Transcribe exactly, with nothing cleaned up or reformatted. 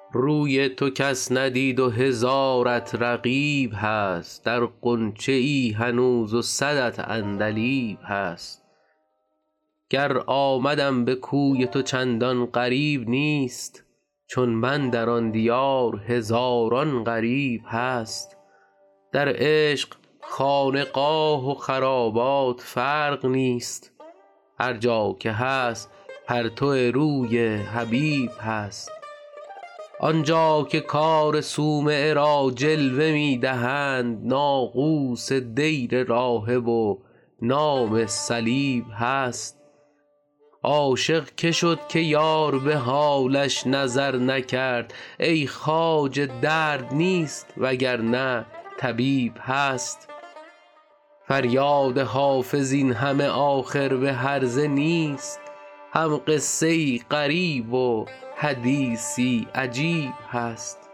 روی تو کس ندید و هزارت رقیب هست، در غنچه ای هنوز و صدت عندلیب هست. گر آمدم به کوی تو چندان غریب نیست، چون من در آن دیار هزاران غریب هست. در عشق خانقاه و خرابات فرق نیست، هر جا که هست پرتو روی حبیب هست. آنجا که کار صومعه را جلوه می دهند، ناقوس دیر راهب و نام صلیب هست. عاشق که شد که یار به حالش نظر نکرد، ای خواجه درد نیست وگرنه طبیب هست. فریاد حافظ این همه آخر به هرزه نیست، هم قصه ای غریب و حدیثی عجیب هست.